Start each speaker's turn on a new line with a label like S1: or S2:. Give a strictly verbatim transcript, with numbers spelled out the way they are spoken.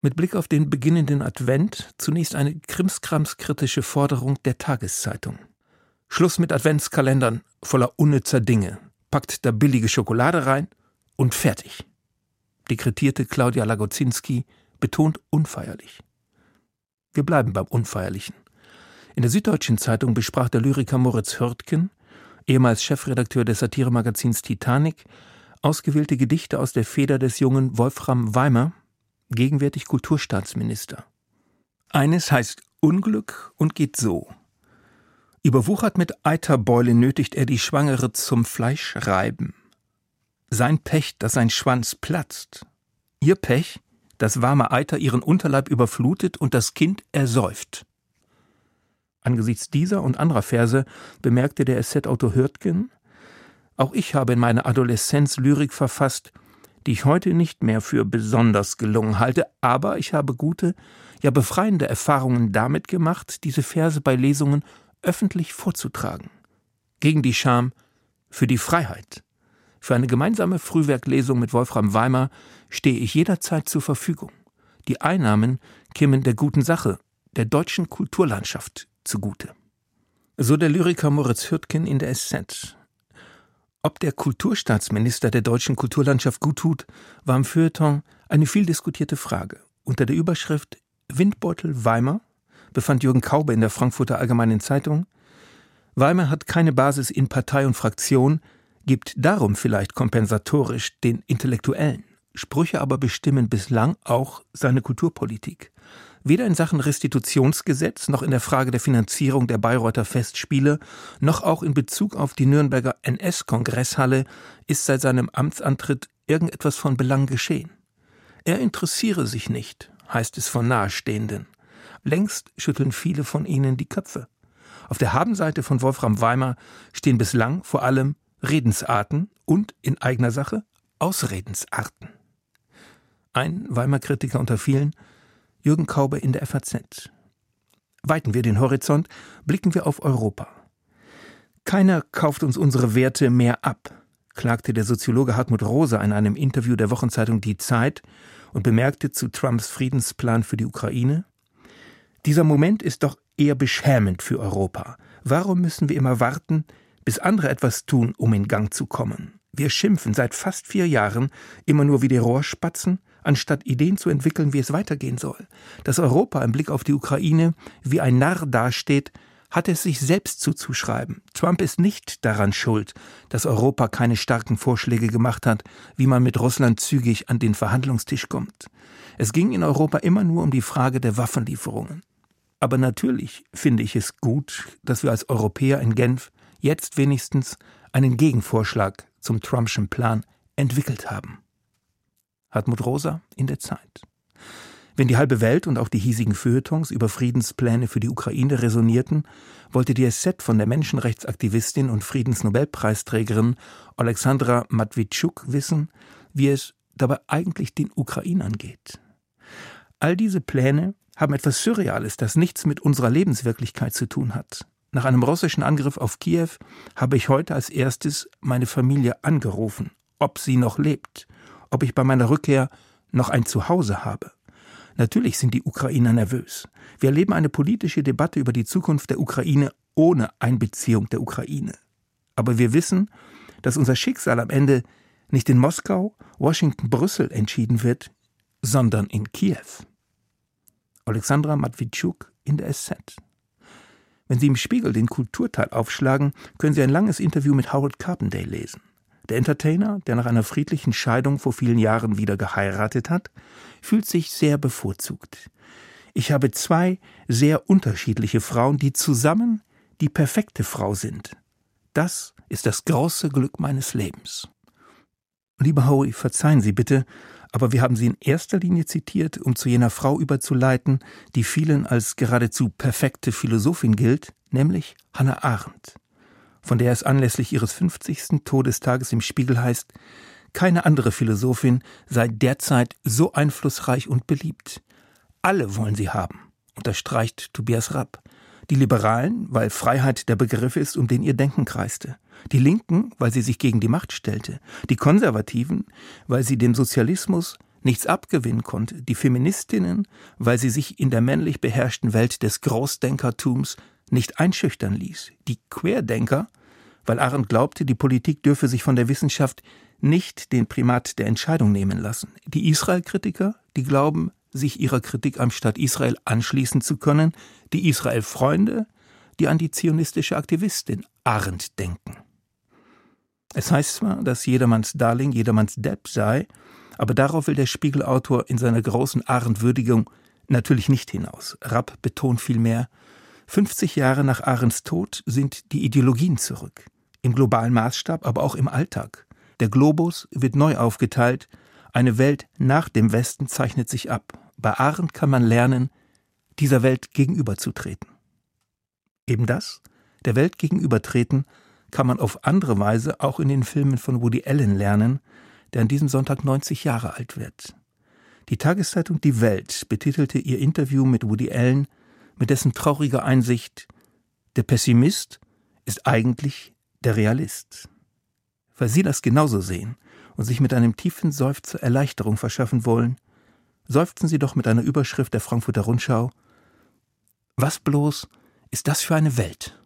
S1: Mit Blick auf den beginnenden Advent zunächst eine krimskramskritische Forderung der Tageszeitung. Schluss mit Adventskalendern voller unnützer Dinge. Packt da billige Schokolade rein und fertig. Dekretierte Claudia Lagozinski, betont unfeierlich. Wir bleiben beim Unfeierlichen. In der Süddeutschen Zeitung besprach der Lyriker Moritz Hürtgen, ehemals Chefredakteur des Satiremagazins Titanic, ausgewählte Gedichte aus der Feder des jungen Wolfram Weimer, gegenwärtig Kulturstaatsminister. Eines heißt Unglück und geht so. Überwuchert mit Eiterbeule nötigt er die Schwangere zum Fleischreiben. Sein Pech, dass sein Schwanz platzt. Ihr Pech, dass warme Eiter ihren Unterleib überflutet und das Kind ersäuft. Angesichts dieser und anderer Verse bemerkte der S Z-Autor Hürtgen: Auch ich habe in meiner Adoleszenz Lyrik verfasst, die ich heute nicht mehr für besonders gelungen halte, aber ich habe gute, ja befreiende Erfahrungen damit gemacht, diese Verse bei Lesungen öffentlich vorzutragen. Gegen die Scham, für die Freiheit. Für eine gemeinsame Frühwerklesung mit Wolfram Weimer stehe ich jederzeit zur Verfügung. Die Einnahmen kämen der guten Sache, der deutschen Kulturlandschaft, zugute. So der Lyriker Moritz Hürtgen in der S Z. Ob der Kulturstaatsminister der deutschen Kulturlandschaft guttut, war im Feuilleton eine viel diskutierte Frage. Unter der Überschrift Windbeutel Weimer befand Jürgen Kaube in der Frankfurter Allgemeinen Zeitung: Weimer hat keine Basis in Partei und Fraktion, gibt darum vielleicht kompensatorisch den Intellektuellen. Sprüche aber bestimmen bislang auch seine Kulturpolitik. Weder in Sachen Restitutionsgesetz noch in der Frage der Finanzierung der Bayreuther Festspiele noch auch in Bezug auf die Nürnberger N S-Kongresshalle ist seit seinem Amtsantritt irgendetwas von Belang geschehen. Er interessiere sich nicht, heißt es von Nahestehenden. Längst schütteln viele von ihnen die Köpfe. Auf der Habenseite von Wolfram Weimer stehen bislang vor allem Redensarten und in eigener Sache Ausredensarten. Ein Weimer-Kritiker unter vielen, Jürgen Kaube in der F A Z. Weiten wir den Horizont, blicken wir auf Europa. Keiner kauft uns unsere Werte mehr ab, klagte der Soziologe Hartmut Rosa in einem Interview der Wochenzeitung Die Zeit und bemerkte zu Trumps Friedensplan für die Ukraine: Dieser Moment ist doch eher beschämend für Europa. Warum müssen wir immer warten, bis andere etwas tun, um in Gang zu kommen? Wir schimpfen seit fast vier Jahren immer nur wie die Rohrspatzen, anstatt Ideen zu entwickeln, wie es weitergehen soll. Dass Europa im Blick auf die Ukraine wie ein Narr dasteht, hat es sich selbst zuzuschreiben. Trump ist nicht daran schuld, dass Europa keine starken Vorschläge gemacht hat, wie man mit Russland zügig an den Verhandlungstisch kommt. Es ging in Europa immer nur um die Frage der Waffenlieferungen. Aber natürlich finde ich es gut, dass wir als Europäer in Genf jetzt wenigstens einen Gegenvorschlag zum Trumpschen Plan entwickelt haben. Hartmut Rosa in der Zeit. Wenn die halbe Welt und auch die hiesigen Feuilletons über Friedenspläne für die Ukraine resonierten, wollte die S Z von der Menschenrechtsaktivistin und Friedensnobelpreisträgerin Alexandra Matwitschuk wissen, wie es dabei eigentlich den Ukrainern geht. All diese Pläne haben etwas Surreales, das nichts mit unserer Lebenswirklichkeit zu tun hat. Nach einem russischen Angriff auf Kiew habe ich heute als erstes meine Familie angerufen, ob sie noch lebt, ob ich bei meiner Rückkehr noch ein Zuhause habe. Natürlich sind die Ukrainer nervös. Wir erleben eine politische Debatte über die Zukunft der Ukraine ohne Einbeziehung der Ukraine. Aber wir wissen, dass unser Schicksal am Ende nicht in Moskau, Washington, Brüssel entschieden wird, sondern in Kiew. Alexandra Matwitschuk in der S Z. Wenn Sie im Spiegel den Kulturteil aufschlagen, können Sie ein langes Interview mit Howard Carpendale lesen. Der Entertainer, der nach einer friedlichen Scheidung vor vielen Jahren wieder geheiratet hat, fühlt sich sehr bevorzugt. Ich habe zwei sehr unterschiedliche Frauen, die zusammen die perfekte Frau sind. Das ist das große Glück meines Lebens. Lieber Howie, verzeihen Sie bitte, aber wir haben Sie in erster Linie zitiert, um zu jener Frau überzuleiten, die vielen als geradezu perfekte Philosophin gilt, nämlich Hannah Arendt, von der es anlässlich ihres fünfzigsten Todestages im Spiegel heißt: Keine andere Philosophin sei derzeit so einflussreich und beliebt. Alle wollen sie haben, unterstreicht Tobias Rapp. Die Liberalen, weil Freiheit der Begriff ist, um den ihr Denken kreiste. Die Linken, weil sie sich gegen die Macht stellte. Die Konservativen, weil sie dem Sozialismus nichts abgewinnen konnte, die Feministinnen, weil sie sich in der männlich beherrschten Welt des Großdenkertums nicht einschüchtern ließ, die Querdenker, weil Arendt glaubte, die Politik dürfe sich von der Wissenschaft nicht den Primat der Entscheidung nehmen lassen, die Israel-Kritiker, die glauben, sich ihrer Kritik am Staat Israel anschließen zu können, die Israel-Freunde, die an die zionistische Aktivistin Arendt denken. Es heißt zwar, dass jedermanns Darling jedermanns Depp sei, aber darauf will der Spiegelautor in seiner großen Arendt-Würdigung natürlich nicht hinaus. Rapp betont vielmehr, fünfzig Jahre nach Arendts Tod sind die Ideologien zurück. Im globalen Maßstab, aber auch im Alltag. Der Globus wird neu aufgeteilt, eine Welt nach dem Westen zeichnet sich ab. Bei Arendt kann man lernen, dieser Welt gegenüberzutreten. Eben das, der Welt gegenübertreten, kann man auf andere Weise auch in den Filmen von Woody Allen lernen, der an diesem Sonntag neunzig Jahre alt wird. Die Tageszeitung Die Welt betitelte ihr Interview mit Woody Allen mit dessen trauriger Einsicht: Der Pessimist ist eigentlich der Realist. Weil Sie das genauso sehen und sich mit einem tiefen Seufzer Erleichterung verschaffen wollen, seufzen Sie doch mit einer Überschrift der Frankfurter Rundschau: Was bloß ist das für eine Welt?